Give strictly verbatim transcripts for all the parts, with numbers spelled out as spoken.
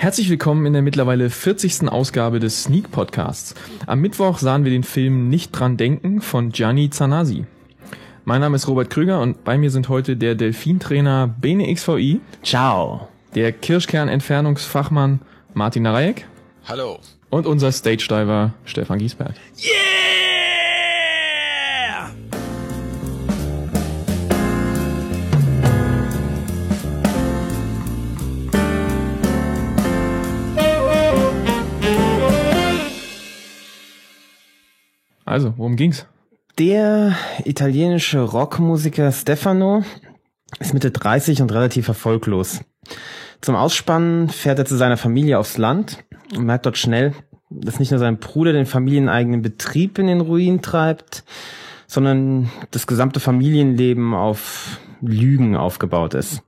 Herzlich willkommen in der mittlerweile vierzigsten Ausgabe des Sneak Podcasts. Am Mittwoch sahen wir den Film Nicht dran denken von Gianni Zanasi. Mein Name ist Robert Krüger und bei mir sind heute der Delfintrainer Bene X V I. Ciao. Der Kirschkern-Entfernungsfachmann Martin Narayek. Hallo. Und unser Stage-Diver Stefan Giesbert. Yeah! Also, worum ging's? Der italienische Rockmusiker Stefano ist Mitte dreißig und relativ erfolglos. Zum Ausspannen fährt er zu seiner Familie aufs Land und merkt dort schnell, dass nicht nur sein Bruder den familieneigenen Betrieb in den Ruin treibt, sondern das gesamte Familienleben auf Lügen aufgebaut ist.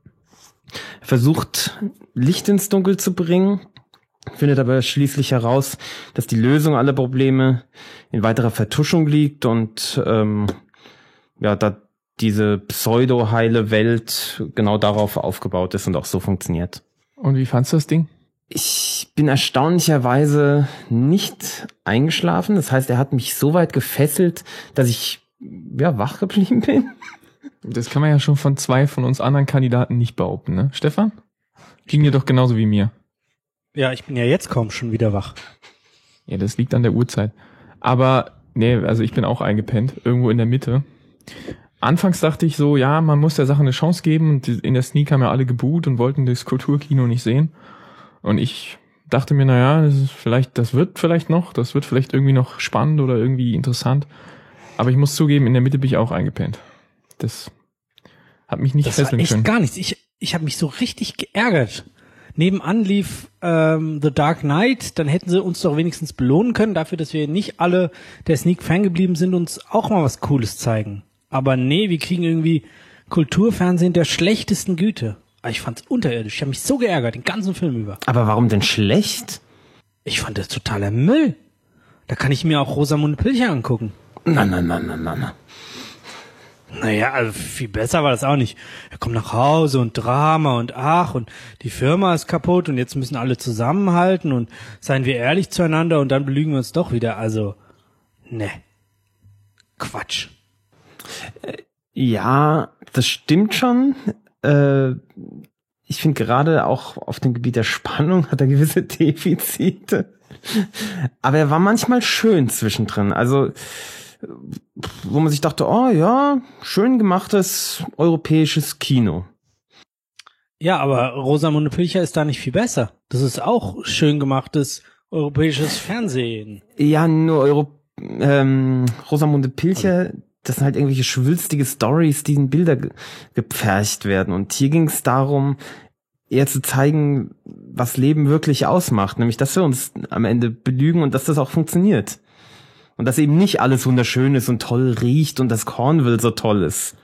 Er versucht, Licht ins Dunkel zu bringen, findet aber schließlich heraus, dass die Lösung aller Probleme in weiterer Vertuschung liegt und ähm, ja, da diese pseudo-heile Welt genau darauf aufgebaut ist und auch so funktioniert. Und wie fandst du das Ding? Ich bin erstaunlicherweise nicht eingeschlafen. Das heißt, er hat mich so weit gefesselt, dass ich ja wach geblieben bin. Das kann man ja schon von zwei von uns anderen Kandidaten nicht behaupten, ne? Stefan? Ging dir doch genauso wie mir. Ja, ich bin ja jetzt kaum schon wieder wach. Ja, das liegt an der Uhrzeit. Aber, nee, also ich bin auch eingepennt, irgendwo in der Mitte. Anfangs dachte ich so, ja, man muss der Sache eine Chance geben und in der Sneak haben ja alle geboot und wollten das Kulturkino nicht sehen. Und ich dachte mir, naja, das ist vielleicht, das wird vielleicht noch, das wird vielleicht irgendwie noch spannend oder irgendwie interessant. Aber ich muss zugeben, in der Mitte bin ich auch eingepennt. Das hat mich nicht das fesseln war echt können. Gar nichts. Ich, ich habe mich so richtig geärgert. Nebenan lief ähm, The Dark Knight, dann hätten sie uns doch wenigstens belohnen können dafür, dass wir nicht alle der Sneak Fan geblieben sind, uns auch mal was Cooles zeigen. Aber nee, wir kriegen irgendwie Kulturfernsehen der schlechtesten Güte. Ich fand's unterirdisch. Ich habe mich so geärgert, den ganzen Film über. Aber warum denn schlecht? Ich fand das totaler Müll. Da kann ich mir auch Rosamunde Pilcher angucken. Na, na, na, na, na, na. Naja, also viel besser war das auch nicht. Er kommt nach Hause und Drama und ach und die Firma ist kaputt und jetzt müssen alle zusammenhalten und seien wir ehrlich zueinander und dann belügen wir uns doch wieder. Also, ne. Quatsch. Ja, das stimmt schon. Äh, ich finde gerade auch auf dem Gebiet der Spannung hat er gewisse Defizite. Aber er war manchmal schön zwischendrin. Also, wo man sich dachte, oh ja, schön gemachtes europäisches Kino. Ja, aber Rosamunde Pilcher ist da nicht viel besser. Das ist auch schön gemachtes europäisches Fernsehen. Ja, nur Euro, ähm, Rosamunde Pilcher, das sind halt irgendwelche schwülstige Stories, die in Bilder ge- gepfercht werden. Und hier ging es darum, eher zu zeigen, was Leben wirklich ausmacht. Nämlich, dass wir uns am Ende belügen und dass das auch funktioniert. Und dass eben nicht alles wunderschön ist und toll riecht und das Cornwall so toll ist.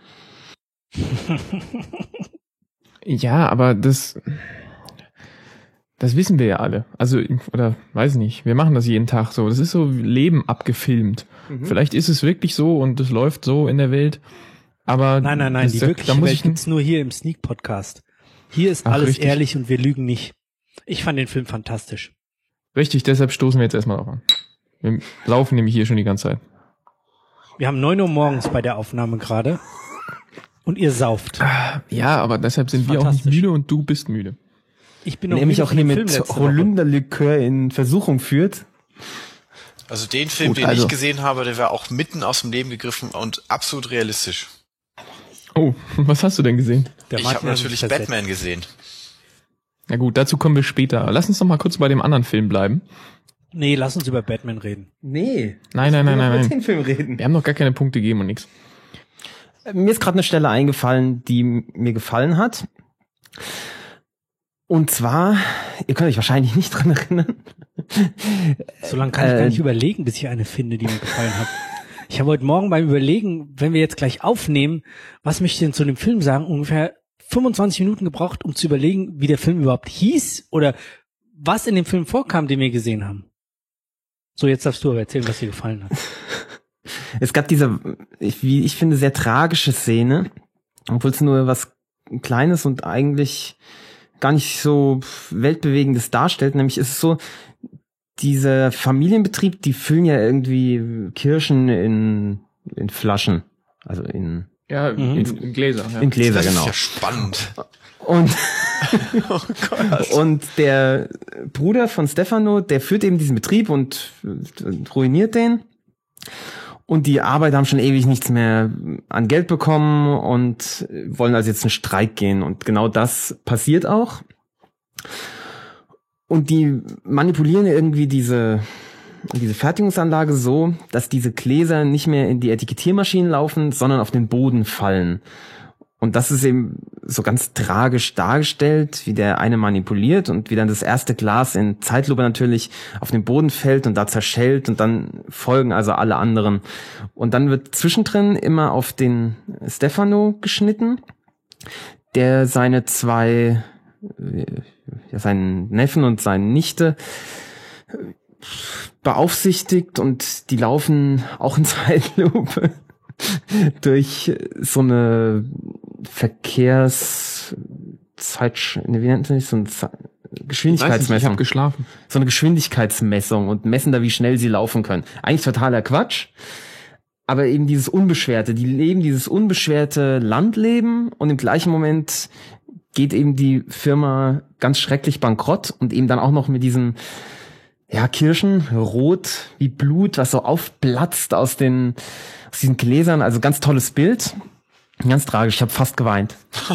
Ja, aber das, das wissen wir ja alle. Also, oder weiß nicht, wir machen das jeden Tag so. Das ist so Leben abgefilmt. Mhm. Vielleicht ist es wirklich so und es läuft so in der Welt. Aber nein, nein, nein, das, die da, wirkliche da muss Welt ich gibt's nur hier im Sneak Podcast. Hier ist Ach, alles richtig. ehrlich und wir lügen nicht. Ich fand den Film fantastisch. Richtig, deshalb stoßen wir jetzt erstmal drauf an. Wir laufen nämlich hier schon die ganze Zeit. Wir haben neun Uhr morgens bei der Aufnahme gerade und ihr sauft. Ja, aber deshalb sind wir auch nicht müde und du bist müde. Ich bin noch nämlich auch hier mit Holunderlikör in Versuchung führt. Also den Film, Gut, den also. ich gesehen habe, der war auch mitten aus dem Leben gegriffen und absolut realistisch. Oh, was hast du denn gesehen? Der ich habe natürlich Batman gesehen. Na gut, dazu kommen wir später. Lass uns noch mal kurz bei dem anderen Film bleiben. Nee, lass uns über Batman reden. Nee. Nein, nein, nein, nein, nein. Den Film reden. Wir haben noch gar keine Punkte gegeben und nix. Mir ist gerade eine Stelle eingefallen, die mir gefallen hat. Und zwar, ihr könnt euch wahrscheinlich nicht dran erinnern. So lange kann ich äh, gar nicht überlegen, bis ich eine finde, die mir gefallen hat. Ich habe heute Morgen beim Überlegen, wenn wir jetzt gleich aufnehmen, was möchte ich denn zu dem Film sagen, ungefähr fünfundzwanzig Minuten gebraucht, um zu überlegen, wie der Film überhaupt hieß oder was in dem Film vorkam, den wir gesehen haben. So, jetzt darfst du aber erzählen, was dir gefallen hat. Es gab diese, wie ich finde, sehr tragische Szene, obwohl es nur was Kleines und eigentlich gar nicht so weltbewegendes darstellt. Nämlich ist es so, dieser Familienbetrieb, die füllen ja irgendwie Kirschen in, in Flaschen. Also in, ja, in, in, in Gläser. Ja. In Gläser, das genau. ist ja spannend. Und, Oh Gott. und der Bruder von Stefano, der führt eben diesen Betrieb und ruiniert den. Und die Arbeiter haben schon ewig nichts mehr an Geld bekommen und wollen also jetzt einen Streik gehen. Und genau das passiert auch. Und die manipulieren irgendwie diese, diese Fertigungsanlage so, dass diese Gläser nicht mehr in die Etikettiermaschinen laufen, sondern auf den Boden fallen. Und das ist eben so ganz tragisch dargestellt, wie der eine manipuliert und wie dann das erste Glas in Zeitlupe natürlich auf den Boden fällt und da zerschellt und dann folgen also alle anderen. Und dann wird zwischendrin immer auf den Stefano geschnitten, der seine zwei, ja, seinen Neffen und seine Nichte beaufsichtigt und die laufen auch in Zeitlupe durch so eine Verkehrszeit, ne, wie nennt man das? So eine Geschwindigkeitsmessung. Ich habe geschlafen. So eine Geschwindigkeitsmessung und messen da, wie schnell sie laufen können. Eigentlich totaler Quatsch. Aber eben dieses Unbeschwerte, die leben dieses unbeschwerte Landleben und im gleichen Moment geht eben die Firma ganz schrecklich bankrott und eben dann auch noch mit diesen, ja, Kirschen, rot wie Blut, was so aufplatzt aus den, aus diesen Gläsern, also ganz tolles Bild. Ganz tragisch, ich habe fast geweint.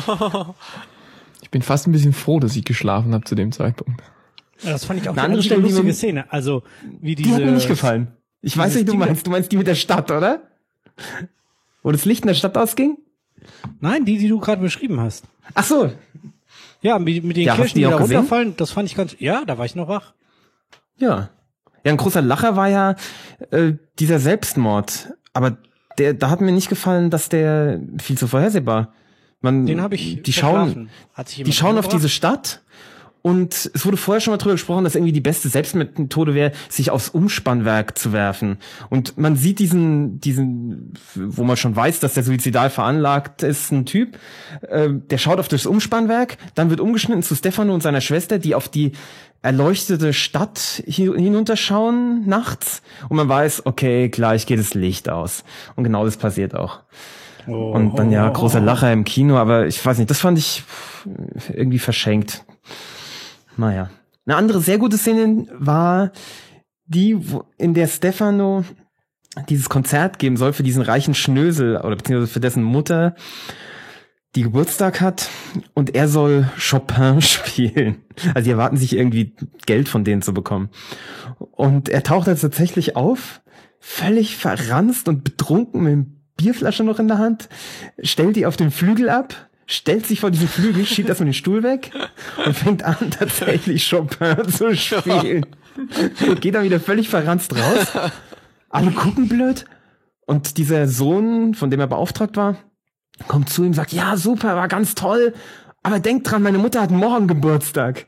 Ich bin fast ein bisschen froh, dass ich geschlafen habe zu dem Zeitpunkt. Ja, das fand ich auch Eine eine andere andere Stelle, die lustige mir- Szene. Also, wie Die diese... hat mir nicht gefallen. Ich weiß dieses nicht, du Ding- meinst, du meinst die mit der Stadt, oder? Wo das Licht in der Stadt ausging? Nein, die, die du gerade beschrieben hast. Ach so. Ja, mit, mit den Ja, hast Kirschen, du die die da auch gesehen? runterfallen, das fand ich ganz... Ja, da war ich noch wach. Ja. Ja, ein großer Lacher war ja äh, dieser Selbstmord. Aber der, da hat mir nicht gefallen, dass der viel zu vorhersehbar. Man, Den habe ich die schauen, verschlafen. Hat sich die jemand schauen auf umgebracht? diese Stadt und es wurde vorher schon mal drüber gesprochen, dass irgendwie die beste Selbstmethode wäre, sich aufs Umspannwerk zu werfen. Und man sieht diesen, diesen, wo man schon weiß, dass der suizidal veranlagt ist, ein Typ, äh, der schaut auf das Umspannwerk, dann wird umgeschnitten zu Stefano und seiner Schwester, die auf die erleuchtete Stadt hi- hinunterschauen nachts und man weiß, okay, gleich geht das Licht aus. Und genau das passiert auch. Oh, Und dann ja, oh, großer oh. Lacher im Kino, aber ich weiß nicht, das fand ich irgendwie verschenkt. Naja. Eine andere sehr gute Szene war die, wo, in der Stefano dieses Konzert geben soll für diesen reichen Schnösel oder beziehungsweise für dessen Mutter, die Geburtstag hat und er soll Chopin spielen. Also die erwarten sich irgendwie Geld von denen zu bekommen. Und er taucht jetzt tatsächlich auf, völlig verranzt und betrunken mit einem Bierflasche noch in der Hand, stellt die auf den Flügel ab, stellt sich vor diesen Flügel, schiebt erstmal den Stuhl weg und fängt an, tatsächlich Chopin zu spielen. Und geht dann wieder völlig verranzt raus. Alle gucken blöd. Und dieser Sohn, von dem er beauftragt war, kommt zu ihm und sagt, ja, super, war ganz toll, aber denk dran, meine Mutter hat morgen Geburtstag.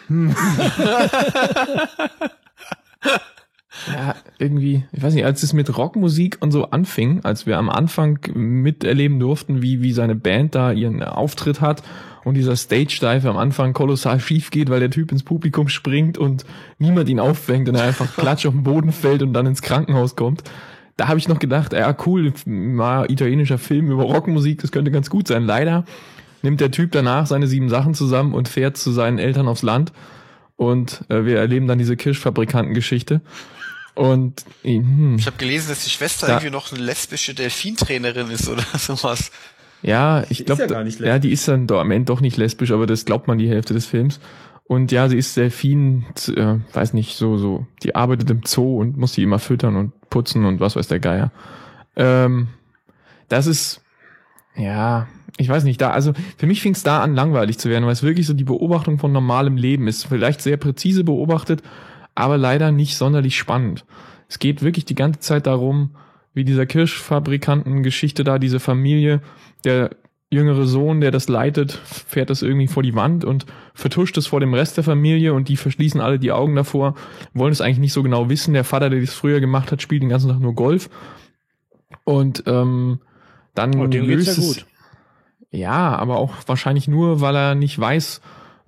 Ja, irgendwie, ich weiß nicht, als es mit Rockmusik und so anfing, als wir am Anfang miterleben durften, wie wie seine Band da ihren Auftritt hat und dieser Stage-Dive am Anfang kolossal schief geht, weil der Typ ins Publikum springt und niemand ihn auffängt und er einfach klatsch auf den Boden fällt und dann ins Krankenhaus kommt. Da habe ich noch gedacht, ja cool, mal italienischer Film über Rockmusik, das könnte ganz gut sein. Leider nimmt der Typ danach seine sieben Sachen zusammen und fährt zu seinen Eltern aufs Land und äh, wir erleben dann diese Kirschfabrikantengeschichte. Und hm, Ich habe gelesen, dass die Schwester Da- irgendwie noch eine lesbische Delfintrainerin ist oder sowas. ja, ich ist glaube, ja gar nicht ja, die ist dann doch am Ende doch nicht lesbisch, aber das glaubt man die Hälfte des Films. Und ja, sie ist Delfin, äh, weiß nicht, so, so, die arbeitet im Zoo und muss die immer füttern und putzen und was weiß der Geier. Ähm, das ist, ja, ich weiß nicht, da, also für mich fing es da an, langweilig zu werden, weil es wirklich so die Beobachtung von normalem Leben ist. Vielleicht sehr präzise beobachtet, aber leider nicht sonderlich spannend. Es geht wirklich die ganze Zeit darum, wie dieser Kirschfabrikantengeschichte da, diese Familie, der jüngere Sohn, der das leitet, fährt das irgendwie vor die Wand und vertuscht es vor dem Rest der Familie und die verschließen alle die Augen davor, wollen es eigentlich nicht so genau wissen. Der Vater, der das früher gemacht hat, spielt den ganzen Tag nur Golf. Und ähm, dann Oh, dem geht's löst ja es, gut. ja, aber auch wahrscheinlich nur, weil er nicht weiß,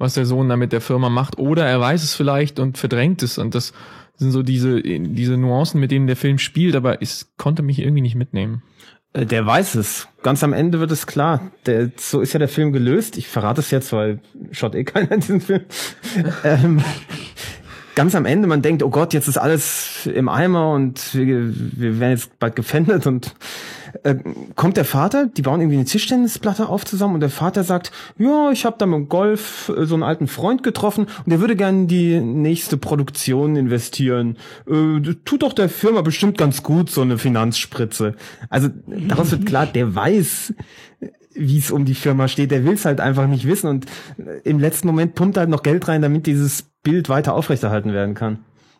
was der Sohn da mit der Firma macht. Oder er weiß es vielleicht und verdrängt es. Und das sind so diese, diese Nuancen, mit denen der Film spielt, aber es konnte mich irgendwie nicht mitnehmen. Der weiß es. Ganz am Ende wird es klar. Der, so ist ja der Film gelöst. Ich verrate es jetzt, weil schaut eh keiner in diesen Film. ähm, ganz am Ende, man denkt, oh Gott, jetzt ist alles im Eimer und wir, wir werden jetzt bald gefändet und äh, kommt der Vater, die bauen irgendwie eine Tischtennisplatte auf zusammen und der Vater sagt, ja, ich habe da mit dem Golf äh, so einen alten Freund getroffen und der würde gerne in die nächste Produktion investieren. Äh, tut doch der Firma bestimmt ganz gut, so eine Finanzspritze. Also daraus wird klar, der weiß, wie es um die Firma steht, der will es halt einfach nicht wissen und im letzten Moment pumpt halt noch Geld rein, damit dieses Bild weiter aufrechterhalten werden kann.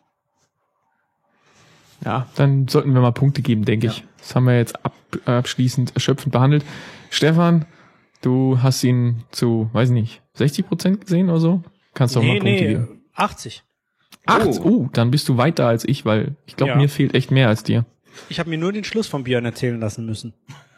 Ja, dann sollten wir mal Punkte geben, denke ja. ich. Das haben wir jetzt ab, abschließend erschöpfend behandelt. Stefan, du hast ihn zu, weiß nicht, sechzig Prozent gesehen oder so? Kannst du nee, auch mal Punkte nee, geben. achtzig. achtzig? Oh. oh, dann bist du weiter als ich, weil ich glaube, ja. mir fehlt echt mehr als dir. Ich habe mir nur den Schluss von Björn erzählen lassen müssen.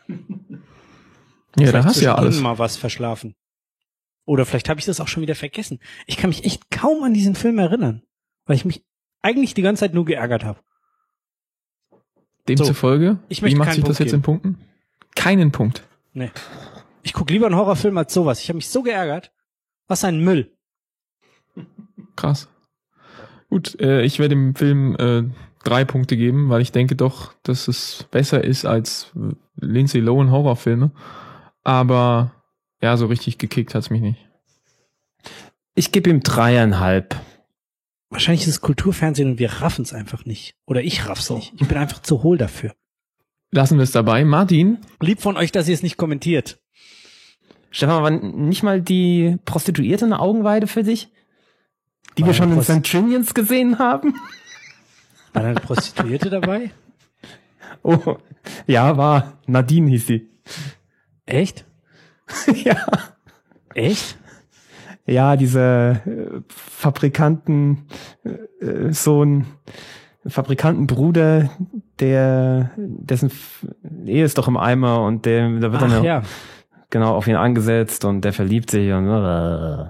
Ja, da hast du ja alles. Mal was verschlafen. Oder vielleicht habe ich das auch schon wieder vergessen. Ich kann mich echt kaum an diesen Film erinnern, weil ich mich eigentlich die ganze Zeit nur geärgert habe. Demzufolge, so, wie macht sich Punkt das jetzt geben. in Punkten? Keinen Punkt. Nee. Ich gucke lieber einen Horrorfilm als sowas. Ich habe mich so geärgert. Was ein Müll. Krass. Gut, äh, ich werde dem Film äh, drei Punkte geben, weil ich denke doch, dass es besser ist als Lindsay Lohan Horrorfilme. Aber ja, so richtig gekickt hat's mich nicht. Ich gebe ihm dreieinhalb. Wahrscheinlich ist es Kulturfernsehen und wir raffen es einfach nicht. Oder ich raff's nicht. Ich bin einfach zu hohl dafür. Lassen wir es dabei. Martin? Lieb von euch, dass ihr es nicht kommentiert. Stefan, war nicht mal die Prostituierte eine Augenweide für dich? Die war wir schon in Saint Trinians gesehen haben? War da eine Prostituierte dabei? Oh, ja, war. Nadine hieß sie. Echt? Ja. Echt? Ja, diese äh, Fabrikanten, äh, Sohn, Fabrikantenbruder, der, dessen Ehe ist doch im Eimer und der, da wird Ach, dann ja. genau auf ihn angesetzt und der verliebt sich und äh.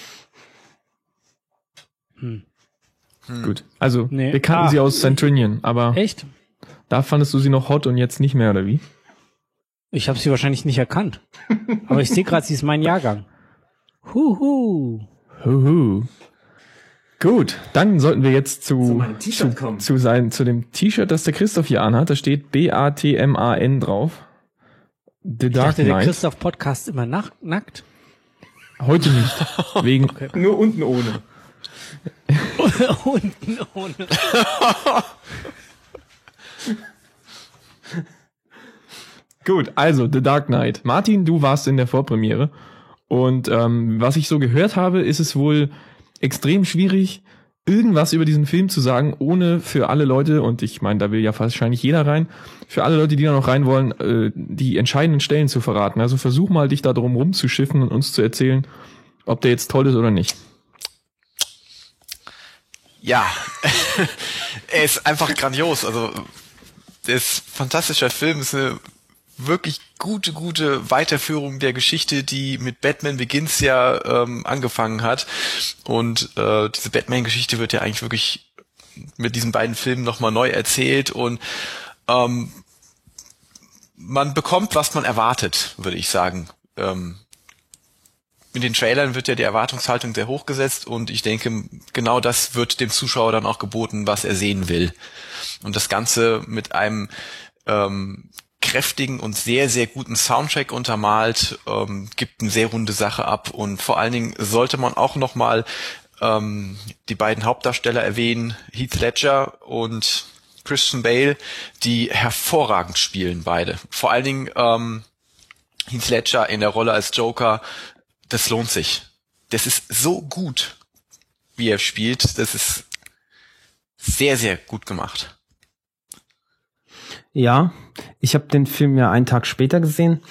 hm. Hm. Gut, also nee. wir kannten ah. sie aus Saint Trinian, aber echt? Da fandest du sie noch hot und jetzt nicht mehr, oder wie? Ich habe sie wahrscheinlich nicht erkannt. Aber ich sehe gerade, sie ist mein Jahrgang. Huhu. Huhu. Gut, dann sollten wir jetzt zu, zu, zu, kommen. zu, sein, zu dem T-Shirt, das der Christoph hier anhat. Da steht B A T M A N drauf. The ich Dark dachte, Knight. der Christoph Podcast immer nach, nackt. Heute nicht. Wegen okay. Nur unten ohne. Unten ohne. Gut, also The Dark Knight. Martin, du warst in der Vorpremiere. Und ähm, was ich so gehört habe, ist es wohl extrem schwierig, irgendwas über diesen Film zu sagen, ohne für alle Leute, und ich meine, da will ja wahrscheinlich jeder rein, für alle Leute, die da noch rein wollen, äh, die entscheidenden Stellen zu verraten. Also versuch mal, dich da drum rumzuschiffen und uns zu erzählen, ob der jetzt toll ist oder nicht. Ja, er ist einfach grandios. Also, der ist ein fantastischer Film, ist eine wirklich gute, gute Weiterführung der Geschichte, die mit Batman Begins ja ähm, angefangen hat. Und äh, diese Batman-Geschichte wird ja eigentlich wirklich mit diesen beiden Filmen nochmal neu erzählt. Und ähm, man bekommt, was man erwartet, würde ich sagen. Ähm, in den Trailern wird ja die Erwartungshaltung sehr hoch gesetzt und ich denke, genau das wird dem Zuschauer dann auch geboten, was er sehen will. Und das Ganze mit einem ähm, kräftigen und sehr, sehr guten Soundtrack untermalt, ähm, gibt eine sehr runde Sache ab und vor allen Dingen sollte man auch nochmal ähm, die beiden Hauptdarsteller erwähnen, Heath Ledger und Christian Bale, die hervorragend spielen beide. Vor allen Dingen ähm, Heath Ledger in der Rolle als Joker, das lohnt sich. Das ist so gut, wie er spielt, das ist sehr, sehr gut gemacht. Ja, ich habe den Film ja einen Tag später gesehen.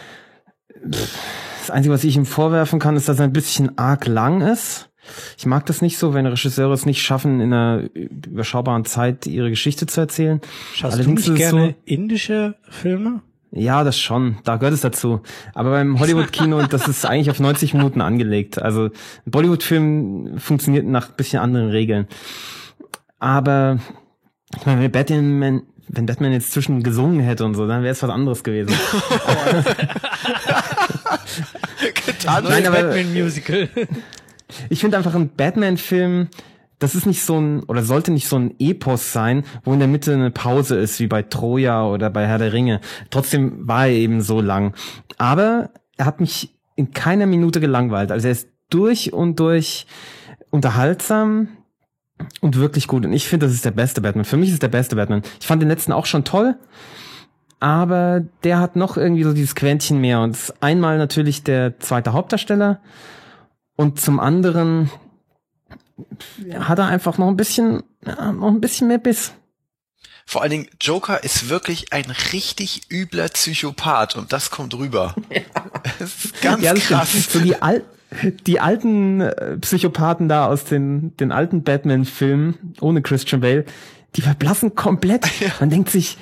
Das Einzige, was ich ihm vorwerfen kann, ist, dass er ein bisschen arg lang ist. Ich mag das nicht so, wenn Regisseure es nicht schaffen, in einer überschaubaren Zeit ihre Geschichte zu erzählen. Schaust Allerdings du nicht gerne so, indische Filme? Ja, das schon. Da gehört es dazu. Aber beim Hollywood-Kino, das ist eigentlich auf neunzig Minuten angelegt. Also ein Bollywood-Film funktioniert nach ein bisschen anderen Regeln. Aber ich meine, wenn Batman, wenn Batman jetzt zwischen gesungen hätte und so, dann wäre es was anderes gewesen. Nein, aber Batman-Musical. Ich finde einfach ein Batman-Film, das ist nicht so ein, oder sollte nicht so ein Epos sein, wo in der Mitte eine Pause ist, wie bei Troja oder bei Herr der Ringe. Trotzdem war er eben so lang. Aber er hat mich in keiner Minute gelangweilt. Also er ist durch und durch unterhaltsam und wirklich gut. Und ich finde, das ist der beste Batman. Für mich ist es der beste Batman. Ich fand den letzten auch schon toll, aber der hat noch irgendwie so dieses Quäntchen mehr. Und einmal natürlich der zweite Hauptdarsteller und zum anderen hat er einfach noch ein bisschen, ja, noch ein bisschen mehr Biss. Vor allen Dingen, Joker ist wirklich ein richtig übler Psychopath und das kommt rüber. Ja. Das ist ganz ja, das krass. So die, Al- die alten äh, Psychopathen da aus den, den alten Batman-Filmen ohne Christian Bale, die verblassen komplett. Ja. Man denkt sich,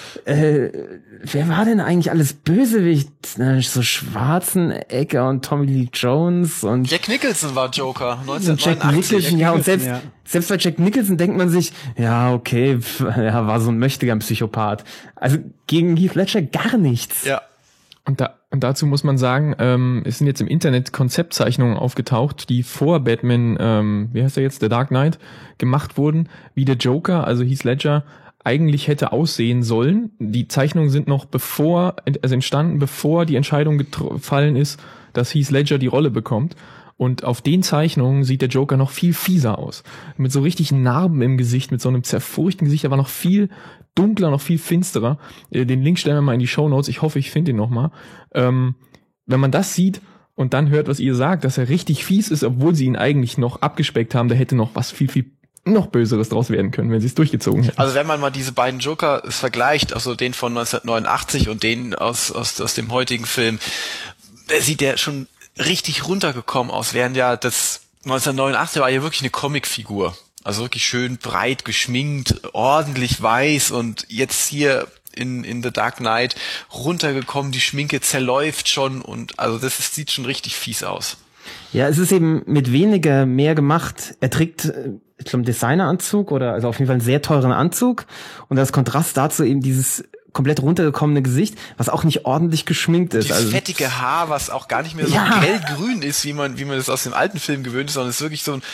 äh, wer war denn eigentlich alles Bösewicht? So Schwarzenegger und Tommy Lee Jones und Jack Nicholson war Joker neunzehnhundertneunundachtzig. Jack Nicholson, ja, und selbst, ja. selbst bei Jack Nicholson denkt man sich, ja, okay, pf, ja, war so ein mächtiger Psychopath. Also gegen Heath Ledger gar nichts. Ja. Und, da, und dazu muss man sagen, ähm, es sind jetzt im Internet Konzeptzeichnungen aufgetaucht, die vor Batman, ähm, wie heißt er jetzt, The Dark Knight, gemacht wurden, wie der Joker, also Heath Ledger, eigentlich hätte aussehen sollen. Die Zeichnungen sind noch bevor, also entstanden, bevor die Entscheidung gefallen ist, dass Heath Ledger die Rolle bekommt. Und auf den Zeichnungen sieht der Joker noch viel fieser aus. Mit so richtig Narben im Gesicht, mit so einem zerfurchten Gesicht, aber noch viel dunkler, noch viel finsterer. Den Link stellen wir mal in die Shownotes. Ich hoffe, ich finde ihn nochmal. Ähm, wenn man das sieht und dann hört, was ihr sagt, dass er richtig fies ist, obwohl sie ihn eigentlich noch abgespeckt haben, da hätte noch was viel, viel noch Böseres draus werden können, wenn sie es durchgezogen hätten. Also wenn man mal diese beiden Joker vergleicht, also den von neunzehnhundertneunundachtzig und den aus, aus, aus dem heutigen Film, der sieht ja schon richtig runtergekommen aus, während ja das neunzehnhundertneunundachtzig war ja wirklich eine Comicfigur. Also wirklich schön breit geschminkt, ordentlich weiß und jetzt hier in, in The Dark Knight runtergekommen, die Schminke zerläuft schon und also das ist, sieht schon richtig fies aus. Ja, es ist eben mit weniger mehr gemacht. Er trägt, ich glaube, einen Designeranzug oder also auf jeden Fall einen sehr teuren Anzug und als Kontrast dazu eben dieses komplett runtergekommene Gesicht, was auch nicht ordentlich geschminkt ist. Dieses also fettige Haar, was auch gar nicht mehr so ja. grellgrün ist, wie man wie man das aus dem alten Film gewöhnt ist, sondern es ist wirklich so ein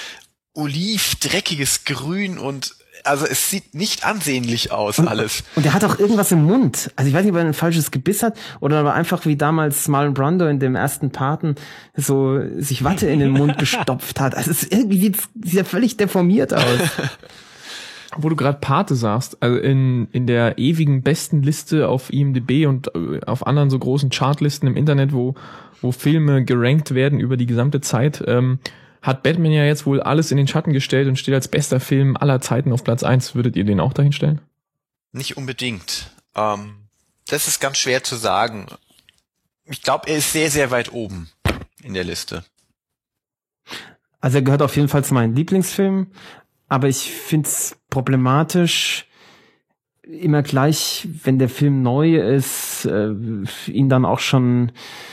oliv, dreckiges Grün und also es sieht nicht ansehnlich aus, und, alles. Und er hat auch irgendwas im Mund. Also ich weiß nicht, ob er ein falsches Gebiss hat oder aber einfach wie damals Marlon Brando in dem ersten Paten so sich Watte in den Mund gestopft hat. Also es ist irgendwie sieht, sieht er völlig deformiert aus. Wo du gerade Pate sagst, also in in der ewigen besten Liste auf I M D B und auf anderen so großen Chartlisten im Internet, wo wo Filme gerankt werden über die gesamte Zeit, ähm, hat Batman ja jetzt wohl alles in den Schatten gestellt und steht als bester Film aller Zeiten auf Platz eins. Würdet ihr den auch dahin stellen? Nicht unbedingt. Ähm, das ist ganz schwer zu sagen. Ich glaube, er ist sehr, sehr weit oben in der Liste. Also er gehört auf jeden Fall zu meinen Lieblingsfilmen, aber ich find's problematisch, immer gleich, wenn der Film neu ist, äh, ihn dann auch schon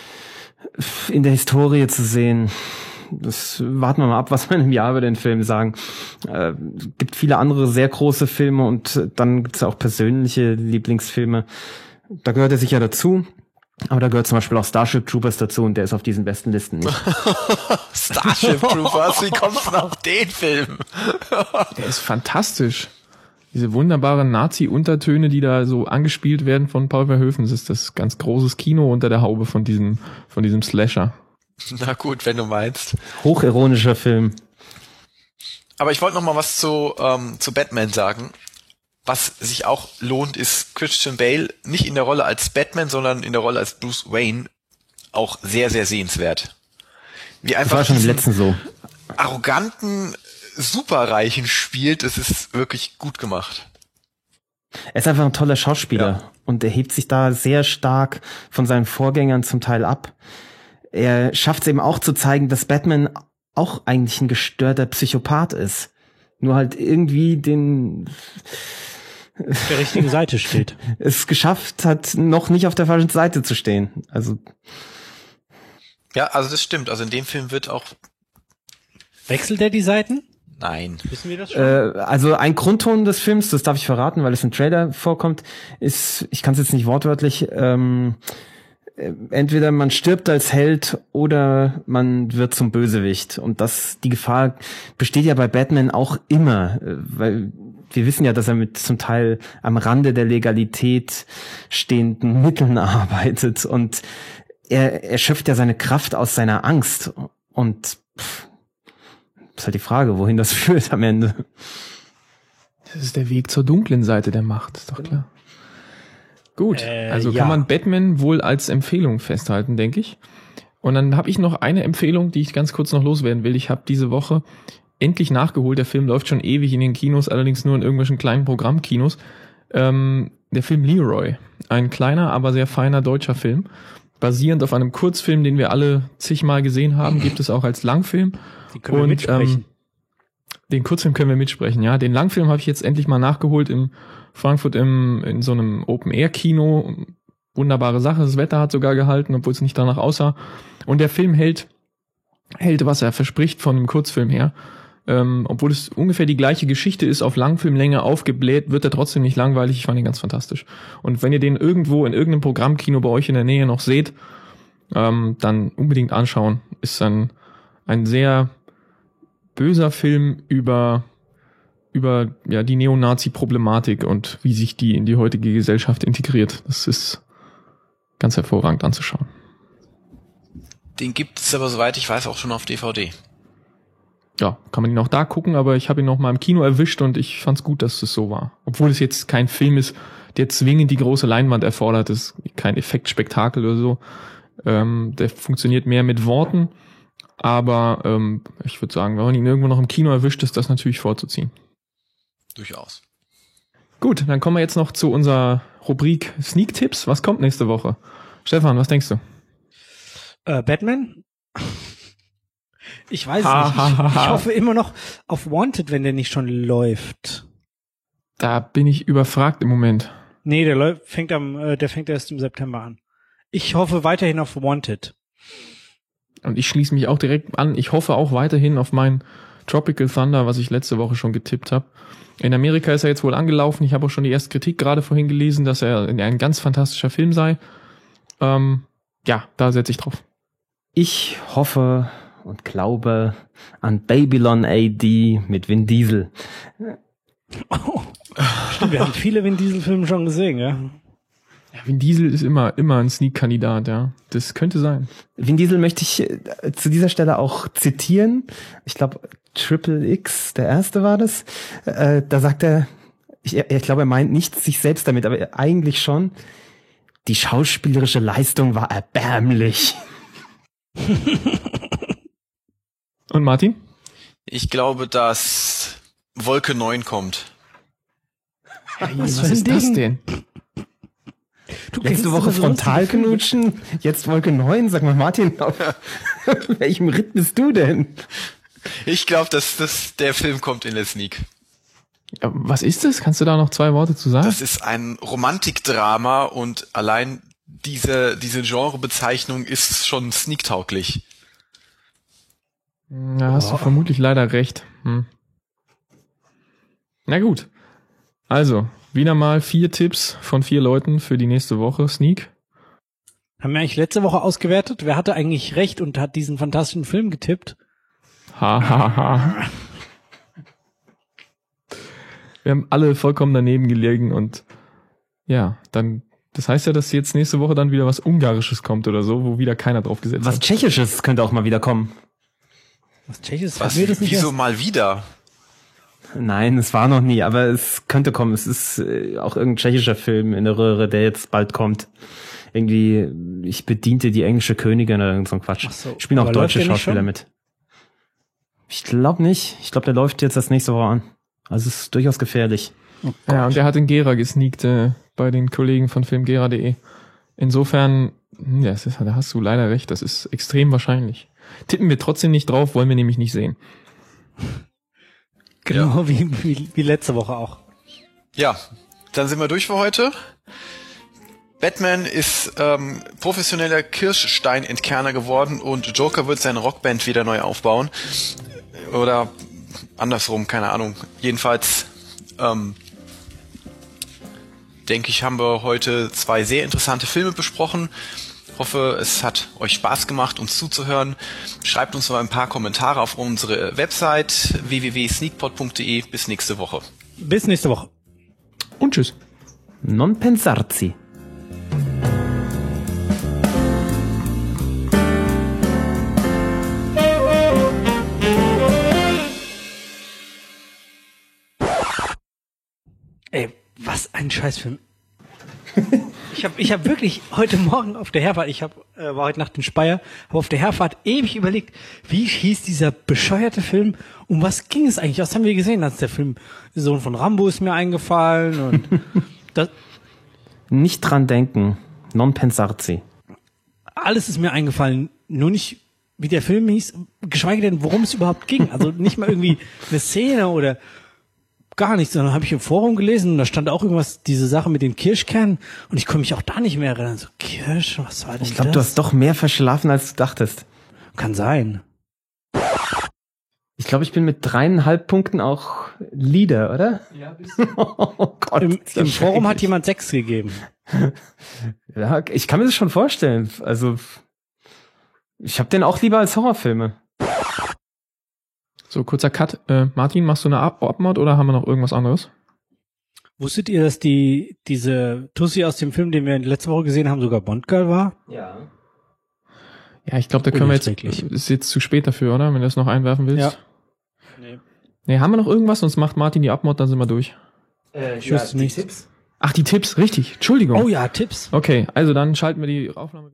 in der Historie zu sehen. Das warten wir mal ab, was wir im Jahr über den Film sagen. Äh, gibt viele andere sehr große Filme und dann gibt's ja auch persönliche Lieblingsfilme. Da gehört er sicher dazu. Aber da gehört zum Beispiel auch Starship Troopers dazu und der ist auf diesen besten Listen nicht. Starship Troopers, wie kommst du auf den Film? Der ist fantastisch. Diese wunderbaren Nazi-Untertöne, die da so angespielt werden von Paul Verhoeven, das ist das ganz großes Kino unter der Haube von diesem, von diesem Slasher. Na gut, wenn du meinst. Hochironischer Film. Aber ich wollte noch mal was zu, ähm, zu Batman sagen. Was sich auch lohnt, ist Christian Bale nicht in der Rolle als Batman, sondern in der Rolle als Bruce Wayne auch sehr, sehr sehenswert. Wie einfach das war schon im letzten so. arroganten Superreichen spielt, es ist wirklich gut gemacht. Er ist einfach ein toller Schauspieler Ja. und er hebt sich da sehr stark von seinen Vorgängern zum Teil ab. Er schafft es eben auch zu zeigen, dass Batman auch eigentlich ein gestörter Psychopath ist. Nur halt irgendwie den auf der richtigen Seite steht. Es geschafft hat, noch nicht auf der falschen Seite zu stehen. Also Ja, also das stimmt. Also in dem Film wird auch... Wechselt er die Seiten? Nein. Wissen wir das schon? Äh, also ein Grundton des Films, das darf ich verraten, weil es im Trailer vorkommt, ist, ich kann es jetzt nicht wortwörtlich, ähm, entweder man stirbt als Held oder man wird zum Bösewicht. Und das, die Gefahr besteht ja bei Batman auch immer, weil wir wissen ja, dass er mit zum Teil am Rande der Legalität stehenden Mitteln arbeitet und er, er schöpft ja seine Kraft aus seiner Angst. Und pff, ist halt die Frage, wohin das führt am Ende. Das ist der Weg zur dunklen Seite der Macht, ist doch klar. Gut, Äh, also ja. kann man Batman wohl als Empfehlung festhalten, denke ich. Und dann habe ich noch eine Empfehlung, die ich ganz kurz noch loswerden will. Ich habe diese Woche endlich nachgeholt. Der Film läuft schon ewig in den Kinos, allerdings nur in irgendwelchen kleinen Programmkinos. Ähm, der Film Leroy, ein kleiner, aber sehr feiner deutscher Film, basierend auf einem Kurzfilm, den wir alle zigmal gesehen haben, gibt es auch als Langfilm. Die können wir Und mitsprechen. ähm, den Kurzfilm können wir mitsprechen, ja. Den Langfilm habe ich jetzt endlich mal nachgeholt in Frankfurt im in so einem Open-Air-Kino. Wunderbare Sache, das Wetter hat sogar gehalten, obwohl es nicht danach aussah. Und der Film hält, hält, was er verspricht von dem Kurzfilm her. Ähm, obwohl es ungefähr die gleiche Geschichte ist, auf Langfilmlänge aufgebläht, wird er trotzdem nicht langweilig. Ich fand ihn ganz fantastisch. Und wenn ihr den irgendwo in irgendeinem Programmkino bei euch in der Nähe noch seht, ähm, dann unbedingt anschauen. Ist ein, ein sehr böser Film über über ja die Neonazi-Problematik und wie sich die in die heutige Gesellschaft integriert. Das ist ganz hervorragend anzuschauen. Den gibt es aber, soweit ich weiß, auch schon auf D V D. Ja, kann man ihn auch da gucken, aber ich habe ihn noch mal im Kino erwischt und ich fand's gut, dass es so war. Obwohl es jetzt kein Film ist, der zwingend die große Leinwand erfordert. Das ist kein Effektspektakel oder so. Ähm, der funktioniert mehr mit Worten. Aber ähm, ich würde sagen, wenn man ihn irgendwo noch im Kino erwischt, ist das natürlich vorzuziehen. Durchaus. Gut, dann kommen wir jetzt noch zu unserer Rubrik Sneak Tipps. Was kommt nächste Woche? Stefan, was denkst du? Äh, Batman? Ich weiß Ha, nicht. ha, Ich, ha, ich ha. hoffe immer noch auf Wanted, wenn der nicht schon läuft. Da bin ich überfragt im Moment. Nee, der läuft, fängt am, äh, der fängt erst im September an. Ich hoffe weiterhin auf Wanted. Und ich schließe mich auch direkt an. Ich hoffe auch weiterhin auf mein Tropical Thunder, was ich letzte Woche schon getippt habe. In Amerika ist er jetzt wohl angelaufen. Ich habe auch schon die erste Kritik gerade vorhin gelesen, dass er ein ganz fantastischer Film sei. Ähm, ja, da setze ich drauf. Ich hoffe und glaube an Babylon A D mit Vin Diesel. Oh, stimmt, wir haben viele Vin Diesel-Filme schon gesehen, ja. Ja, Vin Diesel ist immer immer ein Sneak-Kandidat, ja. Das könnte sein. Vin Diesel möchte ich äh, zu dieser Stelle auch zitieren. Ich glaube, Triple X, der erste war das. Äh, da sagt er, ich, ich glaube, er meint nicht sich selbst damit, aber eigentlich schon, die schauspielerische Leistung war erbärmlich. Und Martin? Ich glaube, dass Wolke neun kommt. Hey, Was was für ein ist das Ding? denn? Du kennst Letzte Woche immer so lustige Filme. Frontalknutschen, jetzt Wolke neun. Sag mal, Martin, auf welchem Ritt bist du denn? Ich glaube, dass das der Film kommt in der Sneak. Ja, was ist das? Kannst du da noch zwei Worte zu sagen? Das ist ein Romantikdrama und allein diese diese Genrebezeichnung ist schon sneaktauglich. Da hast du vermutlich leider recht. Hm. Na gut. Also, wieder mal vier Tipps von vier Leuten für die nächste Woche. Sneak. Haben wir eigentlich letzte Woche ausgewertet? Wer hatte eigentlich recht und hat diesen fantastischen Film getippt? Ha, ha, ha. Wir haben alle vollkommen daneben gelegen und ja, dann, das heißt ja, dass jetzt nächste Woche dann wieder was Ungarisches kommt oder so, wo wieder keiner drauf gesetzt Was hat. Tschechisches könnte auch mal wieder kommen. Was Tschechisches? Was? Haben wir das nicht Wieso erst? mal wieder? Nein, es war noch nie, aber es könnte kommen. Es ist äh, auch irgendein tschechischer Film in der Röhre, der jetzt bald kommt. Irgendwie, ich bediente die englische Königin oder irgend so ein Quatsch. Ach so, Spielen auch aber deutsche läuft der nicht Schauspieler schon? mit. Ich glaube nicht. Ich glaube, der läuft jetzt das nächste Woche an. Also es ist durchaus gefährlich. Ja, und der hat in Gera gesneakt äh, bei den Kollegen von filmgera punkt de. Insofern, hm, ja, das ist, da hast du leider recht, das ist extrem wahrscheinlich. Tippen wir trotzdem nicht drauf, wollen wir nämlich nicht sehen. Genau wie, wie, wie letzte Woche auch. Ja, dann sind wir durch für heute. Batman ist ähm, professioneller Kirschsteinentkerner geworden und Joker wird seine Rockband wieder neu aufbauen. Oder andersrum, keine Ahnung. Jedenfalls ähm, denke ich, haben wir heute zwei sehr interessante Filme besprochen. Hoffe, es hat euch Spaß gemacht, uns zuzuhören. Schreibt uns noch ein paar Kommentare auf unsere Website w w w punkt sneakpot punkt d e. Bis nächste Woche. Bis nächste Woche. Und tschüss. Non pensarci. Ey, was ein Scheißfilm. Ich habe ich hab wirklich heute Morgen auf der Herfahrt, ich hab, äh, war heute Nacht in Speyer, habe auf der Herfahrt ewig überlegt, wie hieß dieser bescheuerte Film, um was ging es eigentlich, was haben wir gesehen, als der Film, der Sohn von Rambo ist mir eingefallen und das, Nicht dran denken. Non pensarci. alles ist mir eingefallen, nur nicht, wie der Film hieß, geschweige denn, worum es überhaupt ging, also nicht mal irgendwie eine Szene oder gar nichts, sondern habe ich im Forum gelesen und da stand auch irgendwas, diese Sache mit den Kirschkernen und ich konnte mich auch da nicht mehr erinnern. So, Kirsch, was war denn das? Ich glaube, du hast doch mehr verschlafen, als du dachtest. Kann sein. Ich glaube, ich bin mit dreieinhalb Punkten auch Leader, oder? Ja, bist du. Oh Gott. Im, ist das im Forum hat schrecklich. jemand sechs gegeben. Ja, ich kann mir das schon vorstellen. Also, ich habe den auch lieber als Horrorfilme. So, kurzer Cut. Äh, Martin, machst du eine Ab- Abmod oder haben wir noch irgendwas anderes? Wusstet ihr, dass die diese Tussi aus dem Film, den wir letzte Woche gesehen haben, sogar Bond-Girl war? Ja. Ja, ich glaube, da können wir jetzt, Unerträglich. ist jetzt zu spät dafür, oder? Wenn du das noch einwerfen willst. Ja. Nee. Nee, haben wir noch irgendwas? Sonst macht Martin die Abmod, dann sind wir durch. Äh, Ich wüsste die nicht. Tipps. Ach, die Tipps, richtig. Entschuldigung. Oh ja, Tipps. Okay, also dann schalten wir die Aufnahme.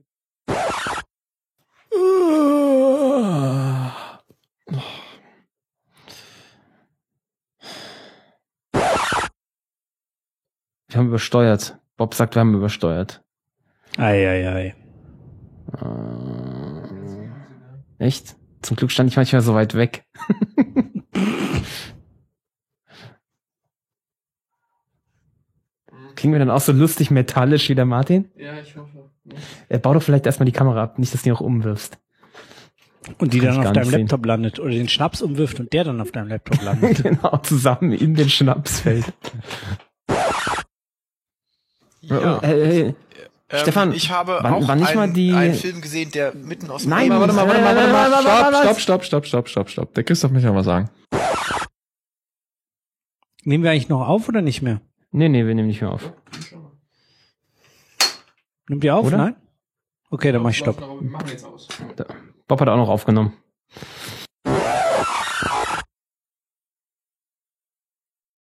Wir haben übersteuert. Bob sagt, wir haben übersteuert. Ei, ei, ei. Äh, echt? Zum Glück stand ich manchmal so weit weg. Klingen wir dann auch so lustig metallisch wie der Martin? Ja, ich hoffe. Äh, bau doch vielleicht erstmal die Kamera ab, nicht, dass du die noch umwirfst. Und die Kann dann ich auf gar deinem nicht sehen. Laptop landet oder den Schnaps umwirft und der dann auf deinem Laptop landet. Genau, zusammen in den Schnaps fällt. Ja. Äh, äh, Ähm, Stefan, ich habe wann- auch wann nicht einen, mal die- einen Film gesehen, der mitten aus dem Nein, Leben- Warte mal, warte mal, warte mal, warte mal. Was? Stopp, stopp, stopp, stopp, stopp, stopp, stopp. Der Christoph möchte noch was sagen. Nehmen wir eigentlich noch auf oder nicht mehr? Nee, nee, wir nehmen nicht mehr auf. Nimmt ihr auf? Oder? Nein? Okay, dann mach ich Stopp. Wir machen jetzt aus. Bob hat auch noch aufgenommen.